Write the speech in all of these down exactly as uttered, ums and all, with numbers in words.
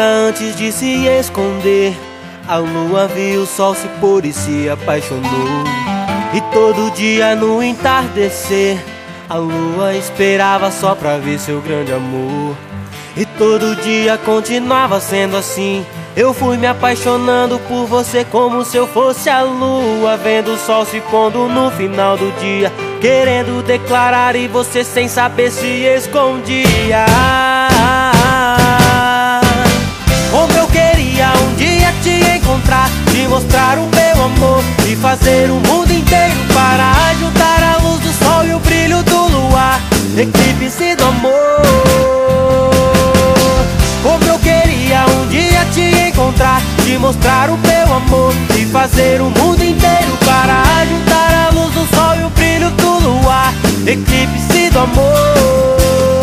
dia antes de se esconder, a lua viu o sol se pôr e se apaixonou. E todo dia no entardecer, a lua esperava só pra ver seu grande amor. E todo dia continuava sendo assim. Eu fui me apaixonando por você como se eu fosse a lua, vendo o sol se pondo no final do dia, querendo declarar e você sem saber se escondia. Como eu queria um dia te encontrar, te mostrar o meu amor e fazer o mundo inteiro para ajudar a luz do sol e o brilho do luar, eclipse do amor. Como eu queria um dia te encontrar, te mostrar o meu amor e fazer o mundo inteiro para ajudar a luz do sol e o brilho do luar, eclipse do amor.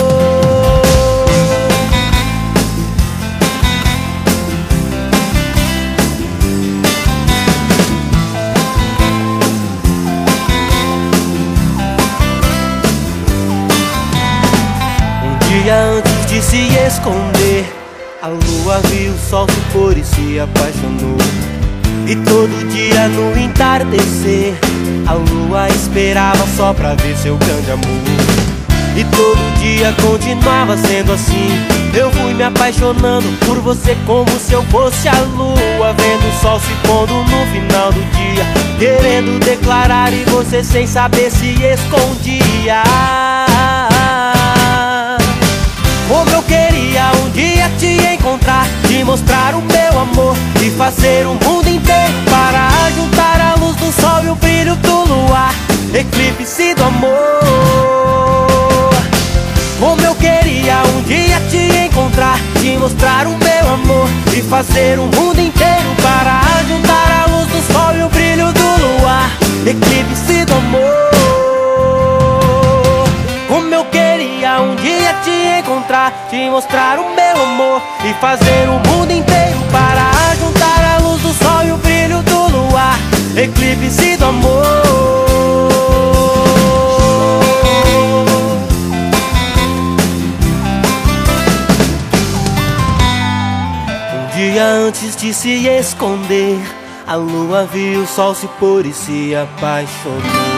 Um dia antes de se esconder, a lua viu o sol se pôr e se apaixonou. E todo dia no entardecer, a lua esperava só pra ver seu grande amor. E todo dia continuava sendo assim. Eu fui me apaixonando por você como se eu fosse a lua, vendo o sol se pondo no final do dia, querendo declarar e você sem saber se escondia. Como eu queria um dia te encontrar, te mostrar o meu amor e fazer o mundo inteiro para ajudar a luz do sol e o brilho do luar, eclipse do amor. Como eu queria um dia te encontrar, te mostrar o meu amor e fazer o mundo inteiro para ajudar a luz do sol e o brilho do luar, eclipse do amor. Como eu queria um dia te encontrar, te mostrar o meu amor e fazer o mundo inteiro para ajudar a luz do sol e o brilho do luar, eclipse do amor. Um dia antes de se esconder, a lua viu o sol se pôr e se apaixonou.